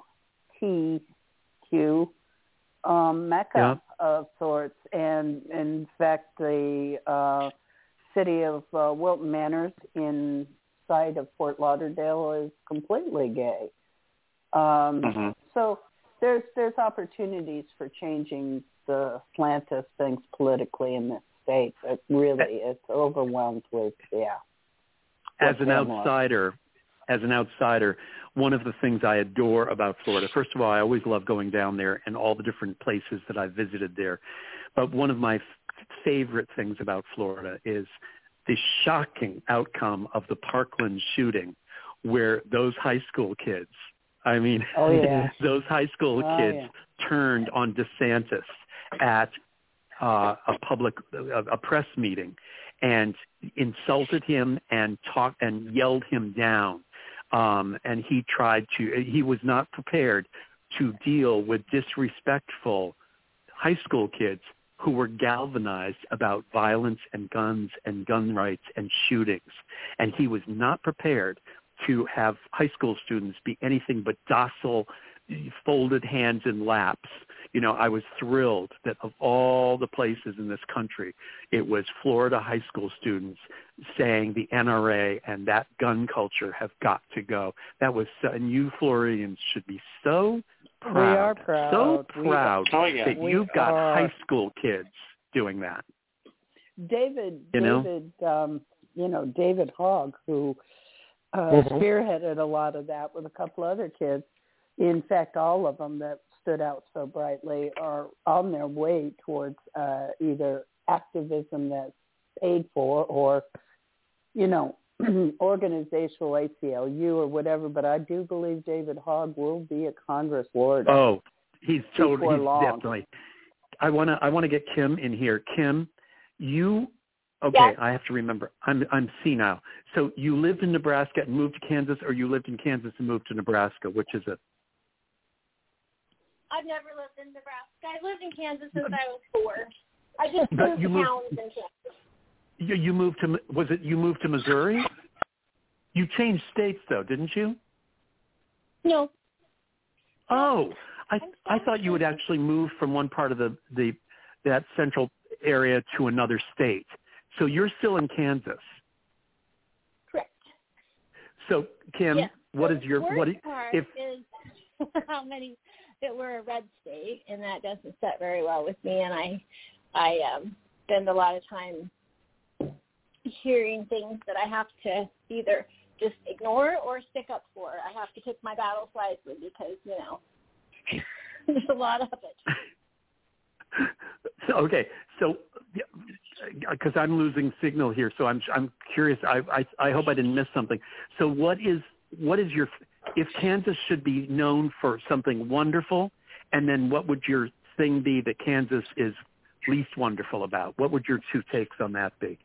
um, mecca yeah. of sorts. And in fact, the uh, city of uh, Wilton Manors inside of Fort Lauderdale is completely gay. Um, mm-hmm. So there's there's opportunities for changing the slant of things politically in this state, but really it's overwhelmed with, yeah. As an outsider, as an outsider, one of the things I adore about Florida, first of all, I always love going down there and all the different places that I visited there. But one of my f- favorite things about Florida is the shocking outcome of the Parkland shooting, where those high school kids, I mean, oh, yeah. those high school oh, kids yeah. turned on DeSantis at uh, a public, a, a press meeting, and insulted him and talked and yelled him down. Um, and he tried to, he was not prepared to deal with disrespectful high school kids who were galvanized about violence and guns and gun rights and shootings. And he was not prepared to have high school students be anything but docile, folded hands in laps. You know, I was thrilled that of all the places in this country, it was Florida high school students saying the N R A and that gun culture have got to go. That was so, and you Floridians should be so proud, we are proud. so proud we, oh, yeah. that we you've got are. high school kids doing that. David, you know? David, um, you know, David Hogg, who uh, mm-hmm. spearheaded a lot of that with a couple other kids. In fact, all of them that stood out so brightly are on their way towards uh, either activism that's paid for or, you know, organizational A C L U or whatever. But I do believe David Hogg will be a Congress lord. Oh, he's totally, he's long. definitely. I want to, I want to get Kim in here. Kim, you, okay, yes. I have to remember. I'm, I'm senile. So you lived in Nebraska and moved to Kansas, or you lived in Kansas and moved to Nebraska? Which is it? I've never lived in Nebraska. I've lived in Kansas since I was four. I just But moved you to moved- towns in Kansas. You, you moved to, was it you moved to Missouri? You changed states though, didn't you? No. Oh, I I'm I thought you would actually move from one part of the, the that central area to another state. So you're still in Kansas. Correct. So Kim, Yeah. what the is your worst what part if is how many that we're a red state, and that doesn't set very well with me. And I I um, spend a lot of time hearing things that I have to either just ignore or stick up for. I have to pick my battles wisely because, you know, there's a lot of it. So, okay, so because I'm losing signal here, so I'm I'm curious. I, I I hope I didn't miss something. So what is what is your if Kansas should be known for something wonderful, and then what would your thing be that Kansas is least wonderful about? What would your two takes on that be?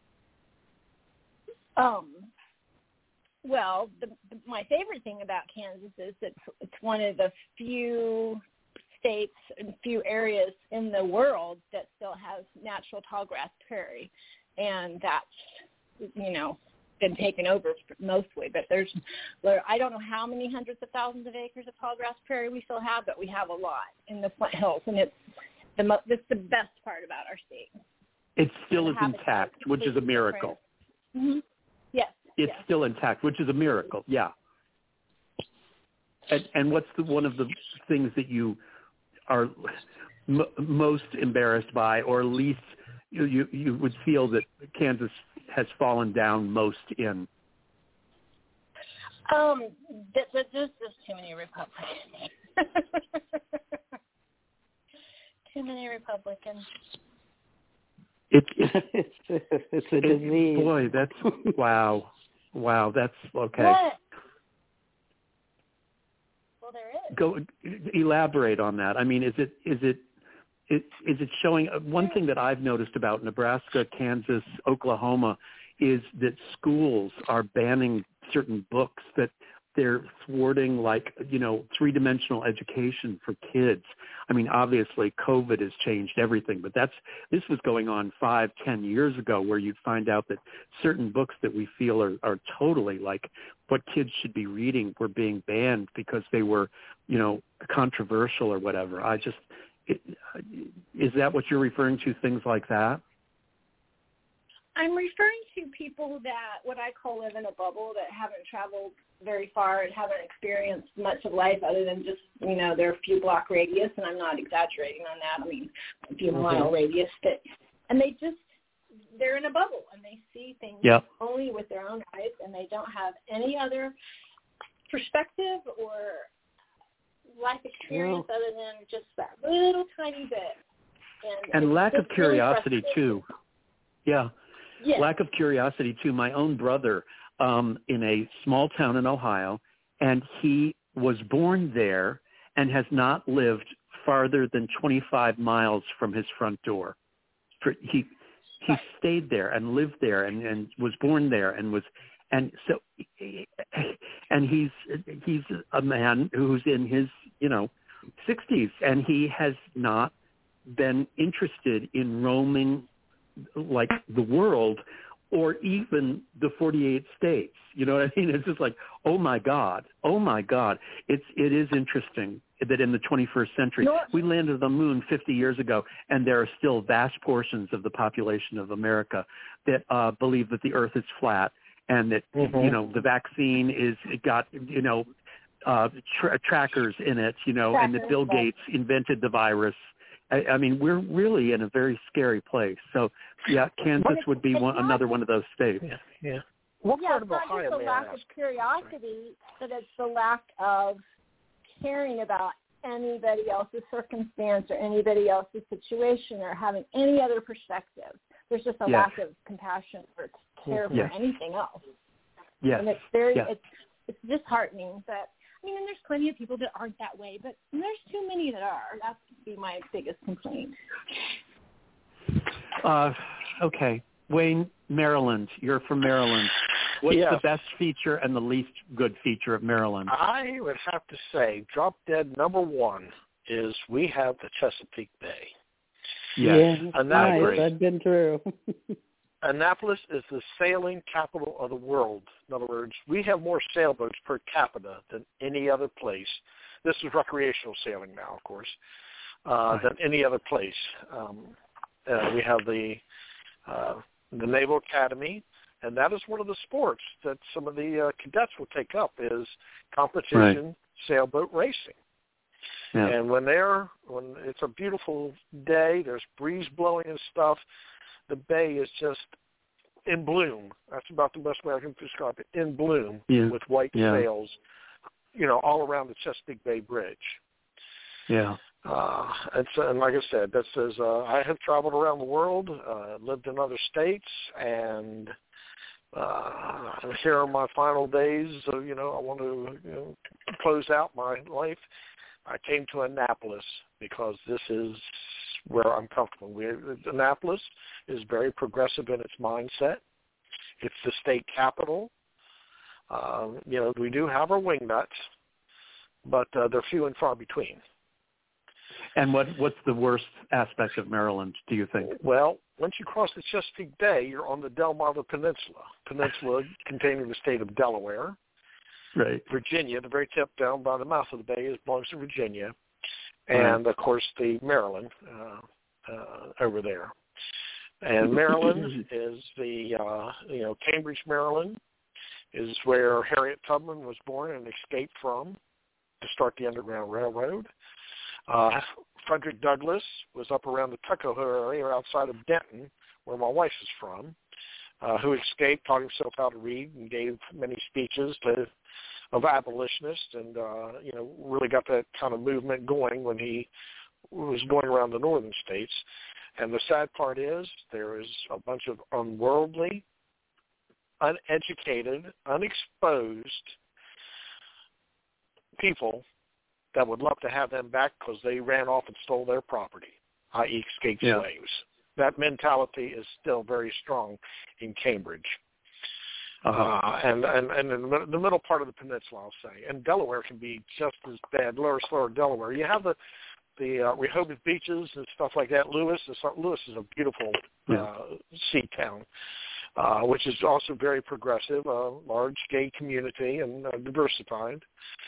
Um. Well, the, the, my favorite thing about Kansas is that it's one of the few states and few areas in the world that still has natural tall grass prairie, and that's, you know, been taken over mostly. But there's, there, I don't know how many hundreds of thousands of acres of tall grass prairie we still have, but we have a lot in the Flint Hills, and it's the mo- it's the best part about our state. It still is intact, which is a miracle. Mm-hmm. Yes. It's yes. still intact, which is a miracle. Yeah. And, and what's the, one of the things that you are m- most embarrassed by, or least you, you you would feel that Kansas has fallen down most in? Um, th- th- there's just too many Republicans. Too many Republicans. It, it, it's, it's a it, disease. Boy, that's wow, wow. That's okay. What? Well, there is. Go elaborate on that. I mean, is it is it is, is it showing? One thing that I've noticed about Nebraska, Kansas, Oklahoma is that schools are banning certain books, that they're thwarting, like, you know, three-dimensional education for kids. I mean, obviously COVID has changed everything, but that's this was going on five, ten years ago, where you'd find out that certain books that we feel are, are totally like what kids should be reading were being banned because they were, you know, controversial or whatever. I just, it, is that what you're referring to, things like that? I'm referring to people that, what I call live in a bubble, that haven't traveled very far and haven't experienced much of life other than just, you know, their few block radius, and I'm not exaggerating on that. I mean, a few mm-hmm. mile radius. But, and they just, they're in a bubble, and they see things yep. only with their own eyes, and they don't have any other perspective or life experience well, other than just that little tiny bit. And, and lack of curiosity, really too. Yeah. Yes. Lack of curiosity, too. My own brother um, in a small town in Ohio, and he was born there and has not lived farther than twenty-five miles from his front door. For, he he stayed there and lived there and, and was born there and was and so and he's he's a man who's in his, you know, sixties, and he has not been interested in roaming like the world or even the forty-eight states. You know what I mean? It's just like, oh my God, oh my God. It's, it is interesting that in the twenty-first century, no. we landed on the moon fifty years ago, and there are still vast portions of the population of America that uh, believe that the earth is flat, and that, mm-hmm. you know, the vaccine is, it got, you know, uh, tra- trackers in it, you know, trackers, and that Bill Gates right. invented the virus. I, I mean, we're really in a very scary place. So, yeah, Kansas would be one, another one of those states. Yeah, yeah. What yeah, part of Ohio? It's not just the lack of curiosity, but it's the lack of caring about anybody else's circumstance or anybody else's situation or having any other perspective. There's just a yes. lack of compassion or care yes. for anything else. Yes. And it's very, yes. it's it's disheartening. But I mean, and there's plenty of people that aren't that way, but there's too many that are. That's be my biggest complaint. Uh, okay, Wayne, Maryland. You're from Maryland. What's yes. the best feature and the least good feature of Maryland? I would have to say, drop dead number one is we have the Chesapeake Bay. Yes. Yeah, Annapolis, nice. I've been through. Annapolis is the sailing capital of the world. In other words, we have more sailboats per capita than any other place. This is recreational sailing now, of course, uh, right. than any other place. Um, uh, we have the uh, the Naval Academy, and that is one of the sports that some of the uh, cadets will take up is competition right. sailboat racing. Yeah. And when they're when it's a beautiful day, there's breeze blowing and stuff, the bay is just in bloom. That's about the best way I can describe it. In bloom yeah. with white yeah. sails, you know, all around the Chesapeake Bay Bridge. Yeah. Uh, it's, and like I said, this is, uh, I have traveled around the world, uh, lived in other states, and uh, here are my final days. So, you know, I want to you know, close out my life. I came to Annapolis because this is where I'm comfortable. We, Annapolis is very progressive in its mindset. It's the state capital. Uh, you know, we do have our wingnuts, but uh, they're few and far between. And what what's the worst aspect of Maryland, do you think? Well, once you cross the Chesapeake Bay, you're on the Delmarva Peninsula. Peninsula containing the state of Delaware. Right. Virginia, the very tip down by the mouth of the bay, is belongs to Virginia. And, right. of course, the Maryland uh, uh, over there. And Maryland is the, uh, you know, Cambridge, Maryland is where Harriet Tubman was born and escaped from to start the Underground Railroad. Uh, Frederick Douglass was up around the Tuckahoe area outside of Denton, where my wife is from, uh, who escaped, taught himself how to read, and gave many speeches to, of abolitionists, and uh, you know really got that kind of movement going when he was going around the northern states. And the sad part is there is a bunch of unworldly, uneducated, unexposed people that would love to have them back because they ran off and stole their property, that is escaped yeah. slaves. That mentality is still very strong in Cambridge. Uh-huh. Uh, and, and, and in the middle part of the peninsula, I'll say. And Delaware can be just as bad, lower, slower Delaware. You have the, the uh, Rehoboth beaches and stuff like that. Lewis is, Lewis is a beautiful yeah. uh, sea town, uh, which is also very progressive, a uh, large gay community and uh, diversified.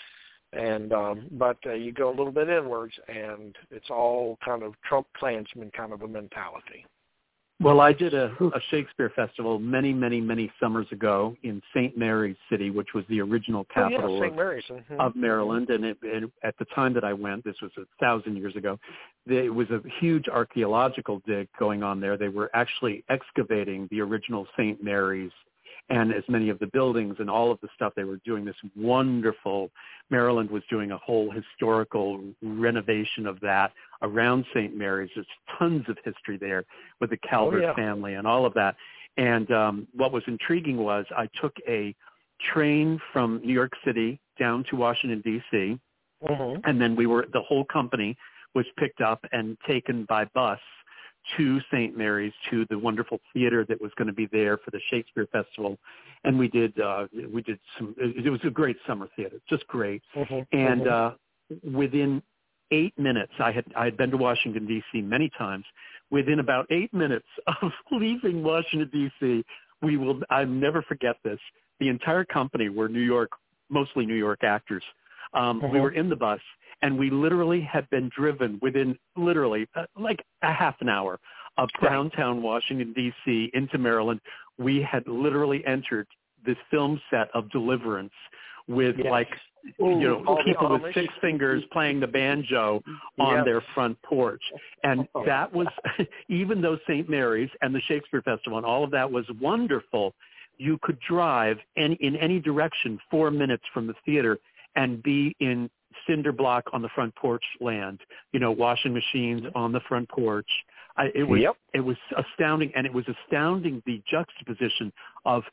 And um, but uh, you go a little bit inwards, and it's all kind of Trump Klansman kind of a mentality. Well, I did a, a Shakespeare festival many, many, many summers ago in Saint Mary's City, which was the original capital oh, yeah, Saint Mary's. Of, mm-hmm. of Maryland. And, it, it, at the time that I went, this was a thousand years ago, there was a huge archaeological dig going on there. They were actually excavating the original Saint Mary's and as many of the buildings and all of the stuff. They were doing this wonderful, Maryland was doing a whole historical renovation of that around Saint Mary's. There's tons of history there with the Calvert oh, yeah. family and all of that. And um, what was intriguing was I took a train from New York City down to Washington, D C, mm-hmm. and then we were, the whole company was picked up and taken by bus to Saint Mary's, to the wonderful theater that was going to be there for the Shakespeare Festival. And we did, uh, we did some, it was a great summer theater, just great. Mm-hmm. And mm-hmm. uh, within eight minutes, I had, I had been to Washington, D C many times. Within about eight minutes of leaving Washington, D C, we will, I'll never forget this. The entire company were New York, mostly New York actors. Um, mm-hmm. We were in the bus, and we literally had been driven within literally uh, like a half an hour of downtown Washington, D C into Maryland. We had literally entered this film set of Deliverance with yes. like, Ooh, you know, people with six fingers playing the banjo on yep. their front porch. And that was, even though Saint Mary's and the Shakespeare Festival and all of that was wonderful, you could drive any, in any direction four minutes from the theater and be in cinder block on the front porch land, you know, washing machines on the front porch. I, it was yep. it was astounding, and it was astounding the juxtaposition of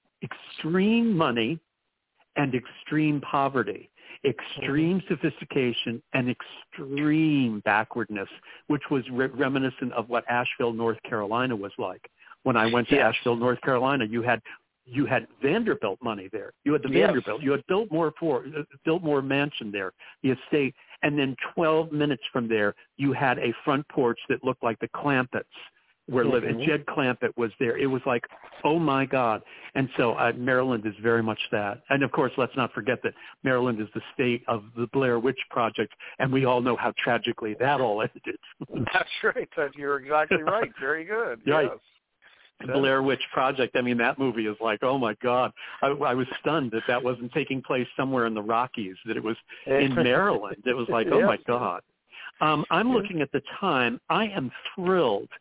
extreme money and extreme poverty, extreme mm-hmm. sophistication and extreme backwardness, which was re- reminiscent of what Asheville, North Carolina was like. When I went to yes. Asheville, North Carolina, you had You had Vanderbilt money there. You had the yes. Vanderbilt. You had Biltmore for Biltmore Mansion there, the estate, and then twelve minutes from there, you had a front porch that looked like the Clampetts were mm-hmm. living. Jed Clampett was there. It was like, oh my God! And so uh, Maryland is very much that. And of course, let's not forget that Maryland is the state of the Blair Witch Project, and we all know how tragically that all ended. That's right. You're exactly right. Very good. Right. Yes. The Blair Witch Project. I mean, that movie is like, oh my God. I, I was stunned that that wasn't taking place somewhere in the Rockies, that it was in Maryland. It was like, oh my God. Um, I'm looking at the time. I am thrilled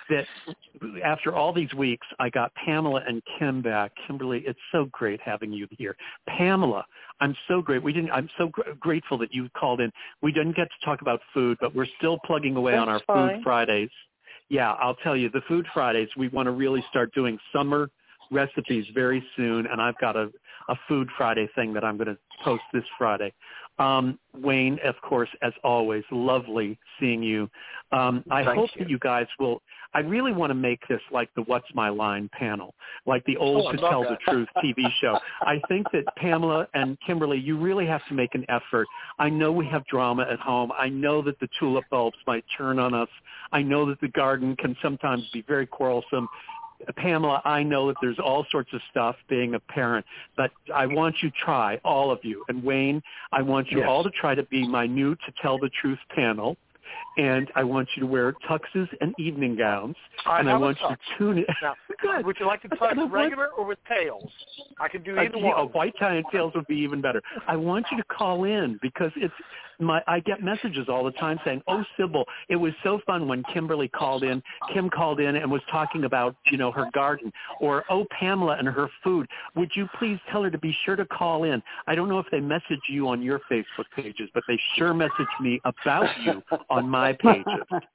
that after all these weeks, I got Pamela and Kim back. Kimberly, it's so great having you here. Pamela, I'm so great. We didn't. I'm so gr- grateful that you called in. We didn't get to talk about food, but we're still plugging away That's on our fine. Food Fridays. Yeah, I'll tell you, the Food Fridays, we want to really start doing summer recipes very soon, and I've got a, a Food Friday thing that I'm going to post this Friday. Um, Wayne, of course, as always, lovely seeing you. Um, I Thank hope you. that you guys will, I really want to make this like the What's My Line panel, like the old Oh, I To love Tell that. the Truth T V show. I think that Pamela and Kimberly, you really have to make an effort. I know we have drama at home. I know that the tulip bulbs might turn on us. I know that the garden can sometimes be very quarrelsome. Pamela, I know that there's all sorts of stuff being a parent, but I want you to try, all of you. And Wayne, I want you Yes. all to try to be my new To Tell the Truth panel. And I want you to wear tuxes and evening gowns. I and I have a want you tux. to tune in. Now, Good. would you like to tux And I want- regular or with tails? I can do Uh, either yeah, one. a white tie and tails would be even better. I want you to call in because it's my. I get messages all the time saying, "Oh, Sybil, it was so fun when Kimberly called in. Kim called in and was talking about you know her garden." Or, "Oh, Pamela and her food. Would you please tell her to be sure to call in?" I don't know if they message you on your Facebook pages, but they sure message me about you on my pages.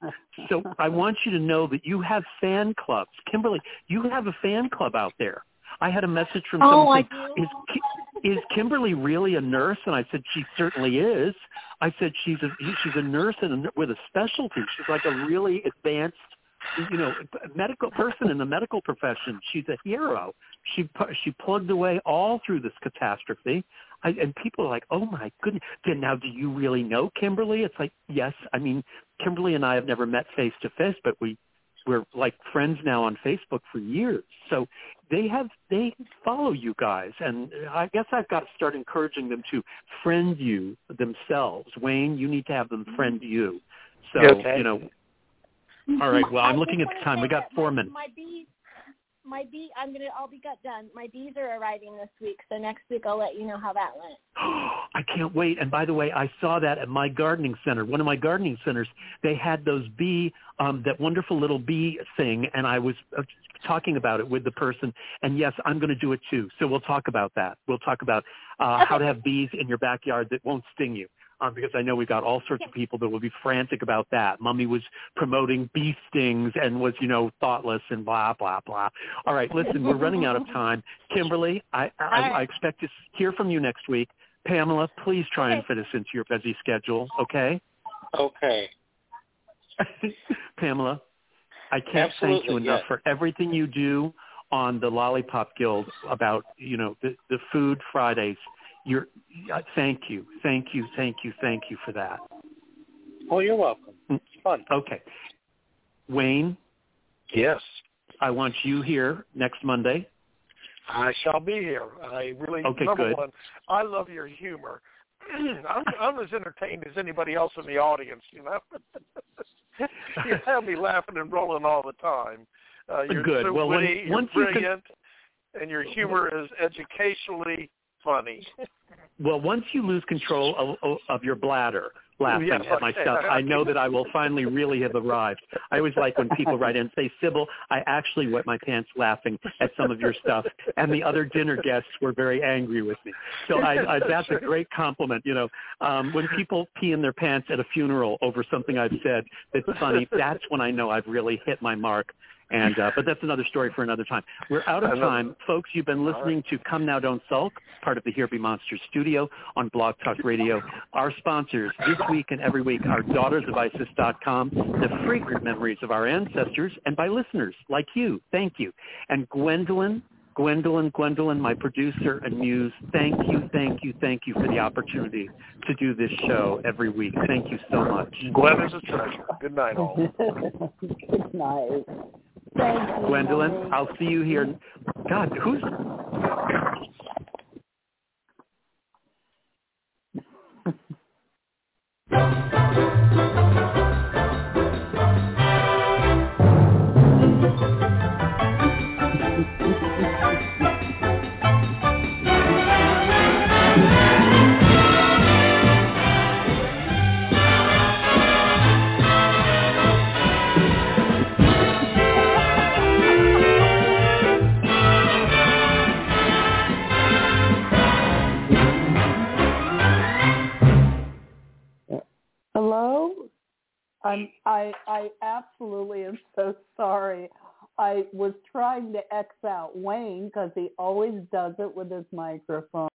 So I want you to know that you have fan clubs. Kimberly, you have a fan club out there. I had a message from Oh, someone I saying, do. is, Ki- is Kimberly really a nurse? And I said, she certainly is. I said, she's a, she's a nurse and a, with a specialty. She's like a really advanced, you know, medical person in the medical profession. She's a hero. She pu- she plugged away all through this catastrophe. I, and people are like, oh, my goodness. Then now, do you really know Kimberly? It's like, yes. I mean, Kimberly and I have never met face-to-face, but we, we're like friends now on Facebook for years. So they have they follow you guys. And I guess I've got to start encouraging them to friend you themselves. Wayne, you need to have them friend you. So, Okay. you know, all right. Well, I'm I looking just at the wanna time. say We got that four my, minutes. My bees, my bee, I'm gonna, I'll be got done. My bees are arriving this week, so next week I'll let you know how that went. I can't wait. And by the way, I saw that at my gardening center. One of my gardening centers, they had those bee, um, that wonderful little bee thing, and I was uh, talking about it with the person. And yes, I'm going to do it too. So we'll talk about that. We'll talk about uh, Okay. how to have bees in your backyard that won't sting you. Um, because I know we got all sorts of people that will be frantic about that. Mummy was promoting bee stings and was, you know, thoughtless and blah, blah, blah. All right, listen, we're running out of time. Kimberly, I, I, right. I expect to hear from you next week. Pamela, please try and Okay. fit us into your busy schedule, okay? Okay. Pamela, I can't thank you Absolutely, enough yes. for everything you do on the Lollipop Guild about, you know, the, the Food Fridays. You're, uh, thank you, thank you, thank you, thank you for that. Oh, you're welcome. It's fun. Okay. Wayne, Yes. I want you here next Monday. I shall be here. I really, Okay, number good. one, I love your humor. I'm, I'm as entertained as anybody else in the audience, you know. You have me laughing and rolling all the time. Uh, you're Good. so Well, when- witty, you're once you can- brilliant, and your humor is educationally funny. Well, once you lose control of, of, of your bladder laughing Yes, at my okay. stuff, I know that I will finally really have arrived. I always like when people write in and say, Sybil, I actually wet my pants laughing at some of your stuff, and the other dinner guests were very angry with me. So I, I, that's a great compliment. You know, um, when people pee in their pants at a funeral over something I've said that's funny, that's when I know I've really hit my mark. And uh, but that's another story for another time. We're out of time. Folks, you've been listening to Come Now, Don't Sulk, part of the Here Be Monsters studio on Blog Talk Radio. Our sponsors this week and every week are daughters of isis dot com, the fragrant memories of our ancestors, and by listeners like you. Thank you. And Gwendolyn, Gwendolyn, Gwendolyn, my producer and muse, thank you, thank you, thank you for the opportunity to do this show every week. Thank you so much. Gwen is a treasure. Good night, all. Good night. Thank you, Gwendolyn, Mommy. I'll see you here. God, who's... Hello? I'm, I, I absolutely am so sorry. I was trying to X out Wayne because he always does it with his microphone.